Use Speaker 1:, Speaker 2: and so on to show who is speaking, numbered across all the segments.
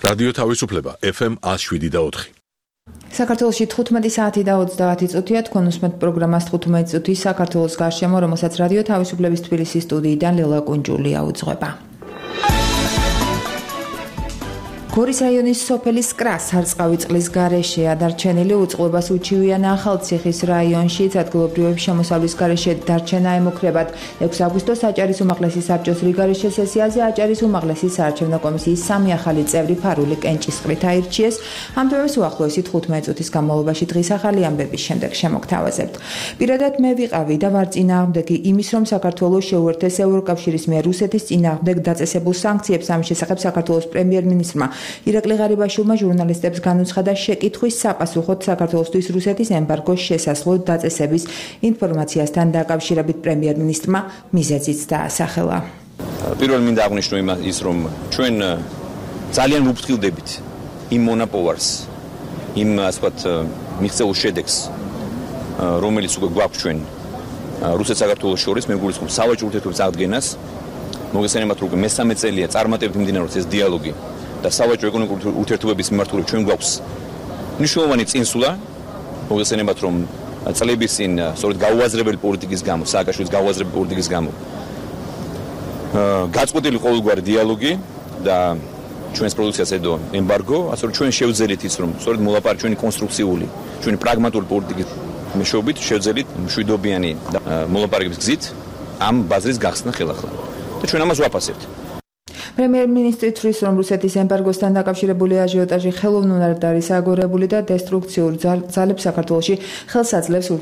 Speaker 1: რადიო თავისუფლება FM 107.4.
Speaker 2: საქართველოში 15 საათი და 30 წუთია თქვენ უსმენთ პროგრამას 15 წუთი საქართველოს გარშემო, რომელსაც რადიო თავისუფლების თბილისის სტუდიიდან ლელა კუნჯულია უძღვება. გორის რაიონის სოფელი სკრა სარწყავი წყლის გარეშეა დარჩენილი, უწყლობას უჩივიან ახალციხის რაიონში, ადგილობრივების შემოსავლის გარეშე დარჩენა ემუქრებათ. 6 აგვისტოს აჭარის უმაღლესი საბჭოს რიგარეშე სესიაზე აჭარის უმაღლესი საარჩევნო კომისიის 3 ახალი წევრი ფარული კენჭისყრით აირჩიეს. ამ თემებს უახლოესი 15 წუთის განმავლობაში დღის ახალი ამბების შემდეგ შემოგთავაზებთ. პირადად მე ვიყავი და ვარ წინააღმდეგი იმის, რომ საქართველოს შეუერთდეს ევროკავშირის მიერ რუსეთის წინააღმდეგ დაწესებულ სანქციებს. ამის შესახებ საქართველოს პრემიერ-მინისტრმა ირაკლი ღარიბაშვილმა ჟურნალისტებს განუცხადა შეკითხვის საპასუხოდ საქართველოსთვის რუსეთის ემბარგოს შესაძლო დაწესების ინფორმაციასთან დაკავშირებით პრემიერ-მინისტრმა მიზეზიც დაასახელა.
Speaker 3: პირველ მინდა აღნიშნო ის, რომ ჩვენ ძალიან ვუფრთხილდებით იმ მონაპოვარს, იმ ასე ვთქვათ მიღწეულ შედეგს, რომელიც უკვე გვაქვს ჩვენ რუსეთ-საქართველოს შორის, მე გულისხმობ სავაჭრო ურთიერთობების აღდგენას, მოგესალმებით, რომ მე-13 წელია წარმატებით მიმდინარეობს ეს დიალოგი და სავაჭრო ეკონომიკური ურთიერთობების მიმართულებით ჩვენ გვაქვს მნიშვნელოვანი წინსვლა, მოგესალმებით, რომ წლების წინ სწორედ გაუაზრებელი პოლიტიკის გამო, სააკაშვილის გაუაზრებელი პოლიტიკის გამო გაწყვეტილი ყოველგვარი დიალოგი და ჩვენს პროდუქციას ედო ემბარგო, ასე რომ ჩვენ შევძელით ის, რომ სწორედ მოლაპარაკება ჩვენი კონსტრუქციული, ჩვენი პრაგმატული პოლიტიკის მეშვეობით შევძელით მშვიდობიანი მოლაპარაკების გზით ამ ბაზრის გახსნა ხელახლა. და ჩვენ ამას ვაფასებთ.
Speaker 2: პრემიერ-მინისტრი თვლის, რომ რუსეთის ემბარგოსთან დაკავშირებული აჟიოტაჟი ხელოვნურად არის აგორებული და დესტრუქციურ ძალებს საქართველოში ხელს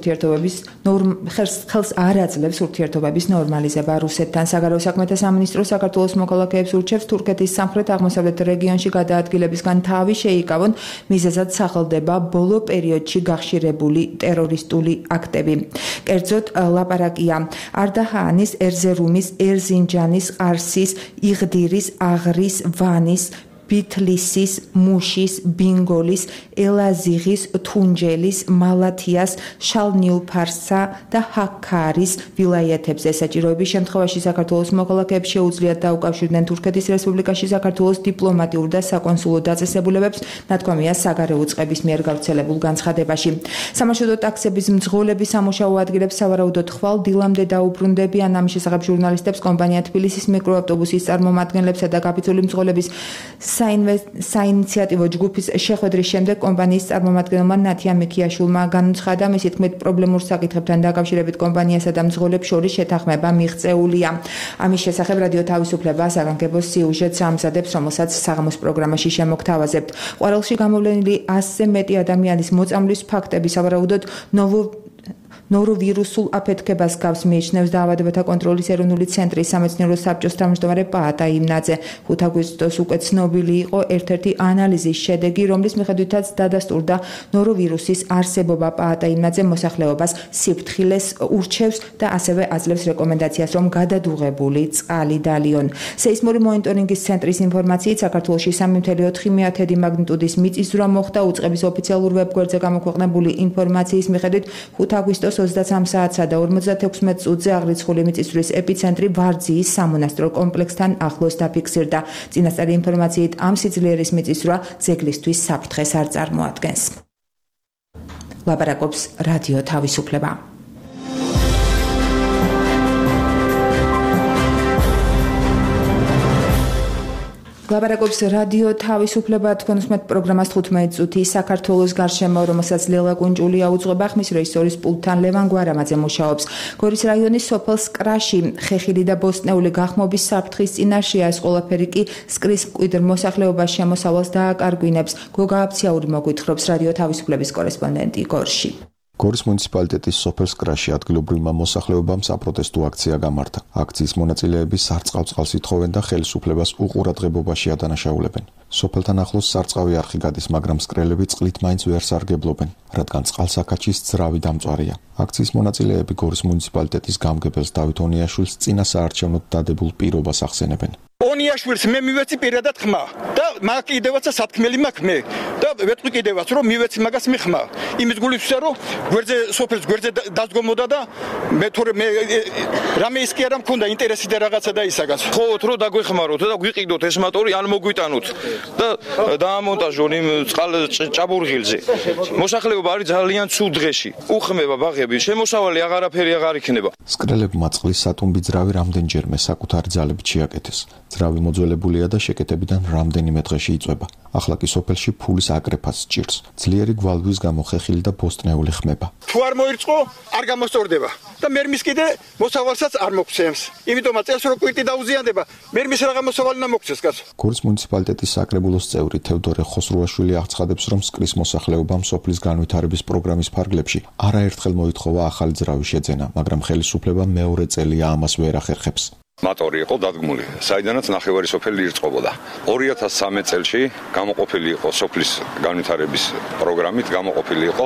Speaker 2: არ აძლევს ურთიერთობების ნორმალიზება რუსეთთან. საგარეო საქმეთა სამინისტრო საქართველოს მოქალაქეებს ურჩევს თურქეთის სამხრეთ-აღმოსავლეთ რეგიონში გადაადგილებისგან თავი შეიკავონ, მიზეზად სახელდება ბოლო პერიოდში გახშირებული ტერორისტული აქტები. კერძოდ ლაპარაკია არდაჰანის, ერზერუმის, ერზინჯანის, ყარსის, იღდირის, აღრის, ვანის, ბითლისის, მუშის, ბინგოლის, ელაზიღის, თუნჯელის, მალათიას, შალნიუფარსა და ჰაქარის ვილაიეთებზე. საჭიროების შემთხვევაში საქართველოს მოქალაქეებს შეუძლიათ დაუკავშირდნენ თურქეთის რესპუბლიკაში საქართველოს დიპლომატიურ და საკონსულო დაწესებულებებს, ნათქვამია საგარეო წყების მიერ გავრცელებულ განცხადებაში. სამარშრუტო ტაქსების მძღოლები სამუშაო ადგილებს სავარაუდოდ ხვალ დილამდე დაუბრუნდებიან. ამის შესახებ ჟურნალისტებს კომპანია თბილისის მიკროავტობუსის წარმომადგენლებსა და კაპიტული მძღოლების საინიციატივო ჯგუფის შეხვედრის შემდეგ კომპანიის წარმომადგენელმა ნათია მიქიაშვილმა განუცხადა, მისი თქმით, პრობლემურ საკითხებთან დაკავშირებით კომპანიასა და მძღოლებს შორის შეთანხმება მიღწეულია. ამის შესახებ რადიო თავისუფლება საგანგებო სიუჟეტს ამზადებს, რომელსაც საღამოს პროგრამაში შემოგთავაზებთ. ყვარელში გამოვლენილი 100-ზე მეტი ადამიანის მოწამვლის ფაქტები სავარაუდოდ ნოროვირუსულ აფეთქებას გავს, მიიჩნევს დაავადებათა კონტროლის ეროვნული ცენტრის სამეცნიერო საბჭოს თავმჯდომარე პაატა იმნაძე. 5 აგვისტოს უკვე ცნობილი იყო ერთ-ერთი ანალიზის შედეგი, რომლის მიხედვითაც დადასტურდა ნოროვირუსის არსებობა. პაატა იმნაძე მოსახლეობას სიფრთხილეს ურჩევს და ასევე აძლევს რეკომენდაციას, რომ გადადუღებული წყალი დალიონ. სეისმური მონიტორინგის ცენტრის ინფორმაციით, საქართველოში 3.4 მაგნიტუდის მიწისძვრა მოხდა. უწყების ოფიციალურ ვებგვერდზე გამოქვეყნებული ინფორმაციის მიხედვით 5 აგვისტოს 23 საათსა და 56 წუთზე აღრიცხული მიწისძვრის ეპიცენტრი ვარძიის სამონასტრო კომპლექსთან ახლოს დაფიქსირდა. წინასწარი ინფორმაციით, ამ სიძლიერის მიწისძვრა ძეგლისთვის საფრთხეს არ წარმოადგენს. ლაპარაკობს რადიო თავისუფლება. ლაპარაკობს რადიო თავისუფლება, თქვენ უსმენთ პროგრამას 15 წუთი საქართველოს გარშემო, რომელსაც ლელა კუნჯულია უძღვება, ხმის რეჟისორის პულტთან ლევან გვარამაძე მუშაობს. გორის რაიონის სოფელ სკრაში ხეხილი და ბოსტნეული გახმობის საფრთხის წინაშეა, ეს ყველაფერი კი სკრის მკვიდრ მოსახლეობას შემოსავალს დააკარგვინებს. გოგა აფციური მოგვითხრობს რადიო თავისუფლების კორესპონდენტი გორში.
Speaker 4: გორის მუნიციპალიტეტის სოფელ სკრაში ადგილობრივმა მოსახლეობამ საპროტესტო აქცია გამართა. აქციის მონაწილეები სარწყავ წყალს ითხოვენ და ხელისუფლებას უყურადღებობაში ადანაშაულებენ. სოფელთან ახლოს სარწყავი არხი გადის, მაგრამ სკრელები წყლით მაინც ვერ სარგებლობენ, რადგან წყალსაკაჩის ძრავი დამწვარია. აქციის მონაწილეები გორის მუნიციპალიტეტის გამგებელს დავით ონიაშვილს წინა საარჩევნოდ დადებულ პირობას ახსენებენ.
Speaker 5: ონიაშვილს მე მივეცი პირადად ხმა და მაგ კიდევაცა სათქმელი მაქვს მე და ვეთქვი კიდევაც რომ მივეცი მაგას მიხმა იმის გულისხმობ რომ გვერდზე სოფელს გვერდზე დაზგომოდა და მე თორე მე რამე ის კი არა მქონდა ინტერესი და რაღაცა და ისაგაც
Speaker 6: ხოვოთ რომ დაგვეხმაროთ და გვიყიდოთ ეს მოტორი ან მოგვიტანოთ და დაამონტაჟონ იმ ჭაბურღილზე მოსახლეობა არის ძალიან ცუდ დღეში უხმება ბაღები შემოსავალი აღარაფერი აღარ იქნება
Speaker 4: სკრელებმა წყლის სატუმბი ძრავი რამდენჯერმე საკუთარი ძალებით შეაკეთეს ძრავი მოძველებულია და შეკეთებიდან რამდენიმე დღეში იწვება ახლა კი სოფელში ფულის აკრეფას სჭირს ძლიერი გვალვის გამო ხეხილი და ბოსტნეული ხმება
Speaker 5: თუ არ მოირწყო არ გამოსწორდება და მერმის კიდე მოსავალსაც არ მოგცემს იმიტომაც წელს რო კვირტი დაუზიანდება მერმის რაღა მოსავალი და მოგცეს კაცო
Speaker 4: გორის მუნიციპალიტეტის საკრებულოს წევრი თევდორე ხოსრუაშვილი აღცხადებს რომ სკრის მოსახლეობამ სოფლის განვითარების პროგრამის ფარგლებში არაერთხელ მოითხოვა ახალი ძრავი შეძენა მაგრამ ხელისუფლება მეორე წელია ამას ვერ ახერხებს
Speaker 6: მოტორი იყო დადგმული, საიდანაც ნახევარი სოფელი ირწყობოდა. 2013 წელში გამოყოფილი იყო სოფლის განვითარების პროგრამით, გამოყოფილი იყო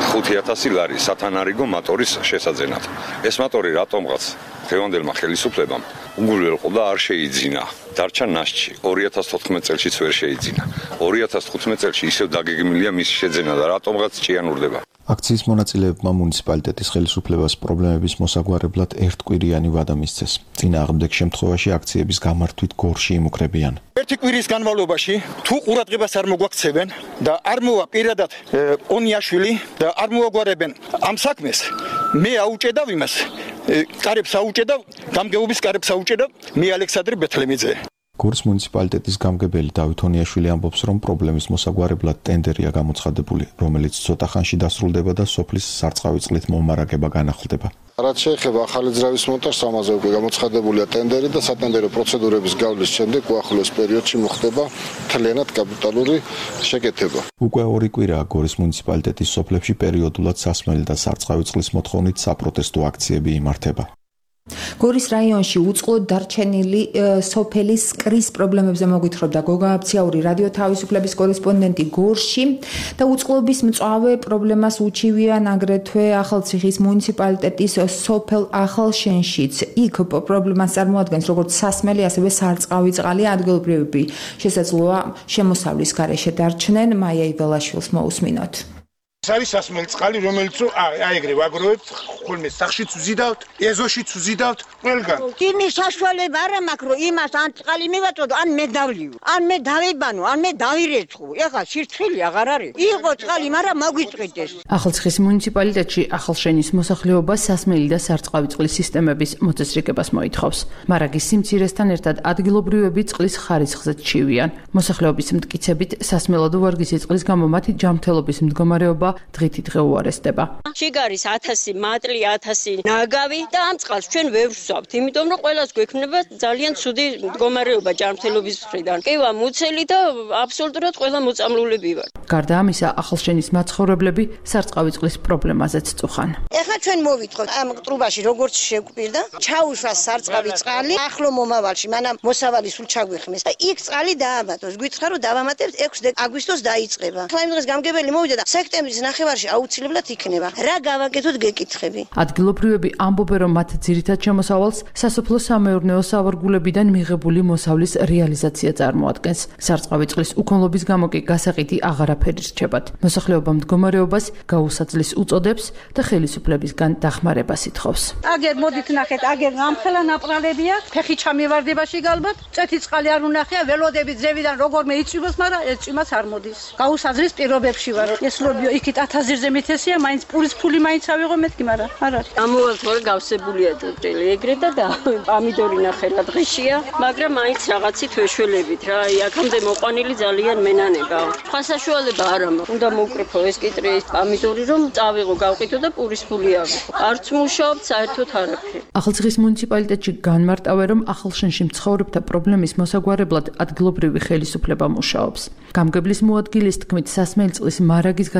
Speaker 6: 5000 ლარი სათანარიგო მოტორის შესაძენად. ეს მოტორი რატომღაც დღევანდელმა ხელისუფლებამ უგულველყო და არ შეიძინა. დარჩა ნაშთი 2014 წელშიც ვერ შეიძინა. 2015 წელში ისევ დაგეგმილია მისი შეძენა და რატომღაც ჭიანურდება.
Speaker 4: აქციის მონაწილეებმა მუნიციპალიტეტის ხელისუფლებას პრობლემების მოსაგვარებლად ერთკვირიანი ვადა მისცეს. წინააღმდეგ შემთხვევაში აქციების გამართვით გორში იმუქრებიან.
Speaker 5: ერთი კვირის განმავლობაში თუ ყურადღებას არ მოგვაქცევენ და არ მოვა პირადად ონიაშვილი და არ მოაგვარებენ ამ საქმეს, მე აუჭედავ იმას, კარებს აუჭედავ, გამგეობის კარებს აუჭედავ, მე ალექსანდრე ბეთლემიძე.
Speaker 4: გორის მუნიციპალიტეტის გამგებელი დავით ონიაშვილი ამბობს, რომ პრობლემის მოსაგვარებლად ტენდერია გამოცხადებული, რომელიც ცოტა ხანში დასრულდება და სოფლის სარწყავი წყლით მომარაგება განახლდება.
Speaker 7: რაც შეეხება ახალი ძრავის მონტაჟს, ამაზე უკვე გამოცხადებულია ტენდერი და სატენდერო პროცედურების გავლის შემდეგ უახლოეს პერიოდში მოხდება მთლიანად კაპიტალური შეკეთება.
Speaker 4: უკვე 2 კვირაა გორის მუნიციპალიტეტის სოფლებში პერიოდულად სასმელი და სარწყავი წყლის მოთხოვნით საპროტესტო აქციები იმართება.
Speaker 2: გორის რაიონში უწყლოდ დარჩენილი სოფელის სკრის პრობლემებზე მოგვითხრობდა გოგა აფციაური რადიო თავისუფლების კორესპონდენტი გორში და უწყლობის მწვავე პრობლემას უჩივიან აგრეთვე ახალციხის მუნიციპალიტეტის სოფელ ახალშენშიც. იქ პრობლემას წარმოადგენს როგორც სასმელი, ასევე სარწყავი წყალი ადგილობრივები შესაძლოა შემოსავლის გარეშე დარჩნენ. მაია იბელაშვილს მოусმინოთ.
Speaker 8: ეს არის სასმელი წყალი, რომელიც აეგრე ვაგროვებთ, ხოლმე სახშიც ვზიდავთ, ეზოშიც ვზიდავთ, ყველგან.
Speaker 9: იმის საშუალება არ მაქვს, რომ იმას ან წყალი მივაწოდო, ან მე დავლიო, ან მე დავიბანო, ან მე დავირეცხო. ეხლა სირცხილი აღარ არის. იყო წყალი, მაგრამ მოგვიწყვიტეს.
Speaker 10: ახალციხის მუნიციპალიტეტში ახალშენის მოსახლეობა სასმელი და სარწყავი წყლის სისტემების მოწესრიგებას მოითხოვს. მარაგის სიმცირესთან ერთად ადგილობრივები წყლის ხარისხზე ჩივიან. მოსახლეობის მტკიცებით სასმელადო ვარგისი წყლის გამო მათი ჯანმრთელობის მდგომარეობა დღითიდღე უარესდება.
Speaker 11: შიგარის 1000 მატლი, 1000 ნაგავი და ამ წყალს ჩვენ ვერ ვსვავთ, იმიტომ რომ ყველას გვექნება ძალიან ცუდი მდგომარეობა ჯანმრთელობის მხრიდან. კევა მუცელი და აბსოლუტურად ყველა მოწამლულები ვარ.
Speaker 10: გარდა ამისა, ახალშენის მაცხოვრებლები სარწყავი წყლის პრობლემაზეც წუხან.
Speaker 9: ეხლა ჩვენ მოვითხოვთ ამ ტრუბაში როგორც შეგვპირდა, ჩაუშვა სარწყავი წყალი ახლო მომავალში, მანამ მოსავალი სულ ჩაგვიხმეს და იქ წყალი დაამატოს. გვიცხა რომ დავამატებთ 6 აგვისტოს დაიწყება. ახლა იმ დღეს გამგებელი მოვიდა და სექტემბრის ნახევარში აუცილებლად იქნება. რა გავაკეთოთ გეკითხები.
Speaker 10: ადგილობრივები ამბობენ, რომ მათ ძირითად შემოსავალს სასოფლო სამეურნეო სავარგულებიდან მიღებული მოსავლის რეალიზაცია წარმოადგენს. სარწყავი წყლის უქონლობის გამო კი გასაყიდი აღარაფერი რჩებათ. მოსახლეობა მდგომარეობას გაუსაძლის უწოდებს და ხელისუფლებისგან დახმარებას ითხოვს.
Speaker 12: აგერ მოდით ნახეთ, აგერ გამხელა ნაპრალებია, ფეხი ჩამივარდებაში გალბათ, წეთი წყალი არ უნახია, ველოდები ძევიდან როგორმე იწვიმოს, მაგრამ ეს წვიმას არ მოდის. გაუსაძლის პირობებში ვარ. ეს ლობიო იქით 1000-ზე მეთესია, მაინც პურის ფული მაინც ავიღო მეთქი, მაგრამ არ არის.
Speaker 11: ამოვალ გავსებულია ტრელი ეგრე და პამიდორი ნახელა დღეშია, მაგრამ მაინც რაღაცით ვეშველებით რა. აქამდე მოყვანილი ძალიან მენანება. სხვა საშუალება არ ამო. უნდა მოვკრიფო ეს კიტრი პამიდორი რომ წავიღო, გავყიდო და პურის ფული ავიღო. არც მუშაობთ საერთოდ არაფერი.
Speaker 10: ახალციხის მუნიციპალიტეტში განმარტავენ, რომ ახალშენში მცხოვრებთა პრობლემის მოსაგვარებლად ადგილობრივი ხელისუფლება მუშაობს. გამგებლის მოადგილის თქმით, სასმელი წყლის მარაგის გასაზრდა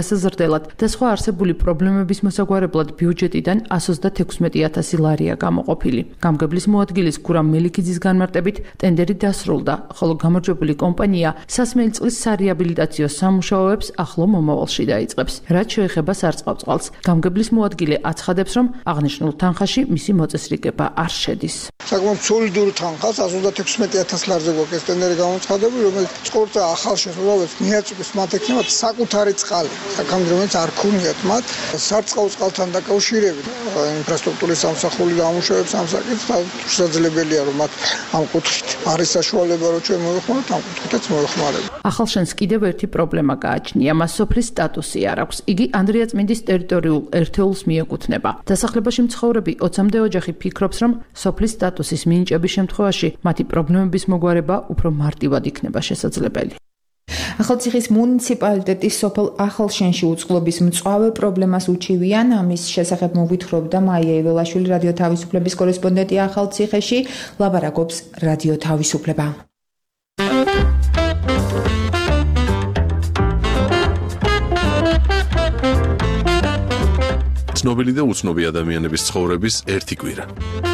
Speaker 10: მღვდელად და სხვა არსებული პრობლემების მოსაგვარებლად ბიუჯეტიდან 136.000 ლარია გამოყოფილი. გამგებლის მოადგილის გურამ მელიქიძის განმარტებით ტენდერი დასრულდა, ხოლო გამარჯვებული კომპანია სასმელი წყლის სარეაბილიტაციო სამუშაოებს ახლო მომავალში დაიწყებს. რაც შეეხება სარწყავწყალს, გამგებლის მოადგილე აცხადებს, რომ აღნიშნულ თანხაში მისი მოწესრიგება არ შედის.
Speaker 13: საკმაოდ სოლიდური თანხა 116.000 ლარზე გვაქვს ტენდერი გამოცხადებული, რომელიც წყორთა ახალ შესაძლებლობებს მიაწვდის მათ ექნებათ საკუთარი წყალი, საკამდე რომელიც არ ქონიათ მათ სარწყავწყალთან დაკავშირებით ინფრასტრუქტურის სამსახური გამუშავებს ამ საკითხს შესაძლებელია რომ მათ ამ კუთხით არის საშუალება რომ ჩვენ მოიხმაროთ ამ კუთხითაც მოიხმარება.
Speaker 10: ახალშენს კიდევ ერთი პრობლემა გააჩნია, მას სოფლის სტატუსი არ აქვს. იგი ანდრიაწმინდის ტერიტორიულ ერთეულს მიეკუთვნება. დასახლებაში მცხოვრები 20-მდე ოჯახი ფიქრობს, რომ სოფლის სტატუსის მინიჭების შემთხვევაში მათი პრობლემების მოგვარება უფრო მარტივად იქნება შესაძლებელი.
Speaker 2: ახალციხის მუნიციპალიტეტის სოფელ ახალშენში უწყლობის მწვავე პრობლემას უჩივიან. ამის შესახებ მოგვითხრობდა მაია იველაშვილი, რადიო თავისუფლების კორესპონდენტი ახალციხეში. ლაბარაკობს რადიო თავისუფლება.
Speaker 1: ცნობილი და უცნობი ადამიანების ცხოვრების ერთი კვირა.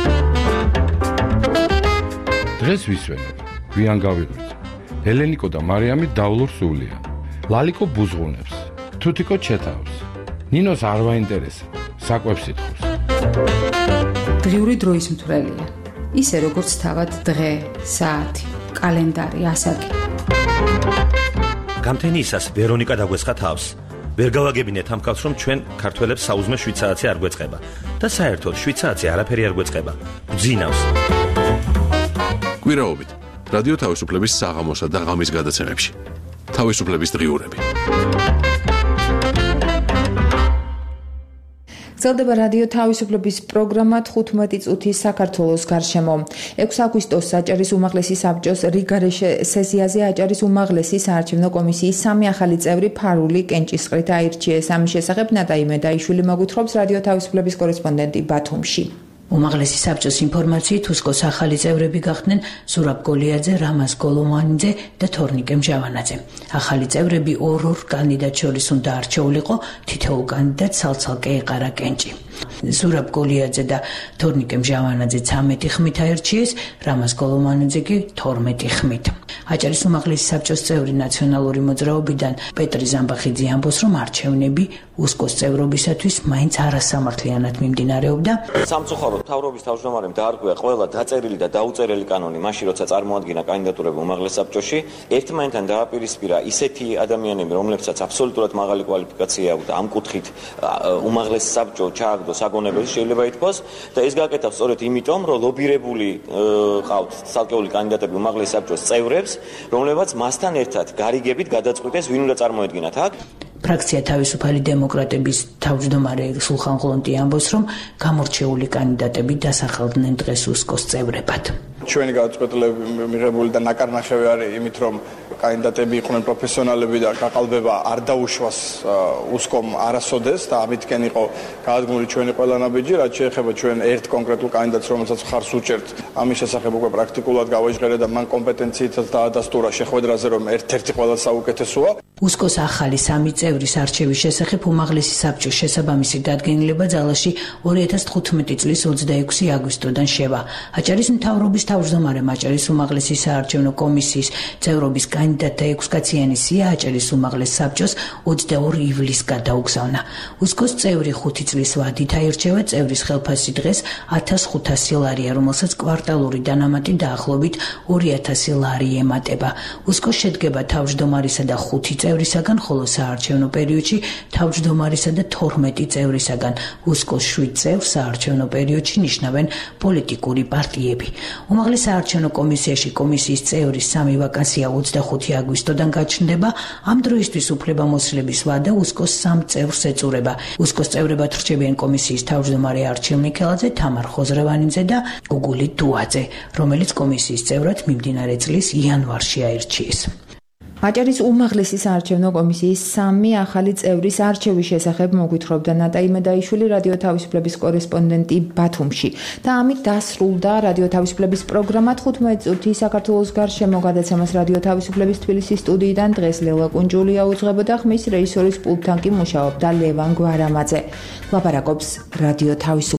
Speaker 14: დღეს ვისვენებ, გვიან გავიღვიძე. ელენიკო და მარიამი დავლურ სულიან. ლალიკო ბუზღუნებს, თუთიკო ჩეთავს. ნინოს არ ვაინტერესებს, საკვებს ითხოვს.
Speaker 15: დღიური დროის მთვრელია. ისე როგორც თავად დღე, საათი, კალენდარი, ასაკი.
Speaker 16: გამთენიისას ვერონიკა დაგვესხა თავს. ვერ გავაგებინეთ ამ კაცს, რომ ჩვენ ქართველებს საუზმე 7 საათი არ გვეწყება და საერთოდ 7 საათი არაფერი არ გვეწყება. გძინავს.
Speaker 1: კვირაობით რადიო თავისუფლების საღამოსა და ღამის გადაცემებში. თავისუფლების დღიურები.
Speaker 2: გრძელდება რადიო თავისუფლების პროგრამა 15 წუთი საქართველოს გარშემო. 6 აგვისტოს საჭერის უმაღლესი საბჭოს რიგარეშე სესიაზე აჭარის უმაღლესი საარჩევნო კომისიის 3 ახალი წევრი ფარული კენჭისყრით აირჩიეს. ამის შესახებ ნატაი მედაიშვილი მოგვითხრობს რადიო თავისუფლების კორესპონდენტი ბათუმში.
Speaker 17: უმაღლესი საბჭოს ინფორმაციით უსკოს ახალი წევრები გახდნენ ზურაბ გოლიაძე, რამაზ გოლომანიძე და თორნიკე მჟავანაძე. ახალი წევრები ორ კანდიდატს შორის უნდა არჩეულიყო, თითოეულ კანდიდატს ცალ-ცალკე ეყარა კენჭი. ზურაბ გოლიაძე და თორნიკე მჟავანაძე 13 ხმით აირჩიეს, რამაზ გოლომანიძე კი 12 ხმით. აჭარის უმაღლესი საბჭოს წევრი ნაციონალური მოძრაობიდან პეტრი ზამბახიძე ამბობს, რომ არჩევნები უსკოს წევრობისათვის მაინც არასამართლიანად მიმდინარეობდა.
Speaker 3: სამწუხაროდ მთავრობის თავმჯდომარემ დაარღვია ყველა დაწერილი და დაუწერელი კანონი, მაშინ როცა წარმოადგინა კანდიდატურები უმაღლეს საბჭოში, ერთმანეთთან დააპირისპირა ისეთი ადამიანები, რომლებსაც აბსოლუტურად მაღალი კვალიფიკაცია აქვს და ამ კუთხით უმაღლეს საბჭო ჩააგდო საგონებელს შეიძლება ითქვას და ეს გაკეთავს სწორედ იმიტომ, რომ ლობირებული ყავთ ცალკეული კანდიდატები უმაღლეს საბჭოს წევრებს, რომლებაც მასთან ერთად გარიგებით გადაწყვიტეს ვინ უნდა წარმოედგინათ აქ.
Speaker 17: ფრაქცია თავისუფალი დემოკრატების თავმჯდომარე სულხან ღლონტი ამბობს, რომ გამორჩეული კანდიდატები დასახელდნენ დღეს უსკოს წევრებად.
Speaker 18: ჩვენი გადაწყვეტილება მიღებული და ნაკარნახევი არის იმით, რომ კანდიდატები იყვნენ პროფესიონალები და გაყალბება არ დაუშვას უსკომ არასოდეს და ამითკენ იყო გადადგმული ჩვენი ყველა ნაბიჯი, რაც შეეხება ჩვენ ერთ კონკრეტულ კანდიდატს, რომელსაც ხარს უჭერთ. ამის შესახებ უკვე პრაქტიკულად გავაჟღერე და მან კომპეტენციითაც დაადასტურა შეხვედრაზე, რომ ერთ-ერთი ყველაზე საუკეთესოა.
Speaker 17: უსკოს ახალი 3 წევრის არჩევის შესახებ უმაღლესი საბჭოს შესაბამისი დადგენილება ძალაში 2015 წლის 26 აგვისტოდან შევა. აჭარის მთავრობის თავმჯდომარემ აჭარის უმაღლესი საარჩევნო კომისიის წევრობის კანდიდატთა 6-კაციანი სია აჭარის უმაღლეს საბჭოს 22 ივლისს გადაუგზავნა. უსკოს წევრი 5 წლის ვადით აირჩევა, წევრის ხელფასი დღეს 1500 ლარია, რომელსაც კვარტალური დანამატი დაახლოებით 2000 ლარი ემატება. უსკოს შედგება თავმჯდომარისა და 5 წევრისაგან, ხოლო საარჩევნო პერიოდში თავმჯდომარისა და 12 წევრისაგან. უსკოს 7 წევრს საარჩევნო პერიოდში ნიშნავენ პოლიტიკური პარტიები. უმაღლეს საარჩევნო კომისიაში კომისიის წევრის 3 ვაკანსია 25 აგვისტოდან გაჩნდება. ამ დროისთვის უფლებამოსილების ვადა უსკოს 3 წევრს ეწურება. უსკოს წევრებად რჩებიან კომისიის თავმჯდომარე არჩილ მიქელაძე, თამარ ხოზრევანიძე და გუგული დუაძე, რომელიც კომისიის წევრად მიმდინარე წლის იანვარში აირჩიეს.
Speaker 2: აჭარის უმაღლესი საარჩევნო კომისიის 3 ახალი წევრის არჩევის შესახებ მოგვითხრობდა ნატა იმედაიშვილი რადიო თავისუფლების კორესპონდენტი ბათუმში და ამით დასრულდა რადიო თავისუფლების პროგრამა 15 წუთი საქართველოს გარშემო გადაცემას რადიო თავისუფლების თბილისის სტუდიიდან დღეს ლელა კუნჯულია უძღვებოდა ხმის რეჟისორის პულტთან კი მუშაობდა ლევან გვარამაძე. ლაპარაკობს რადიო თავისუფლების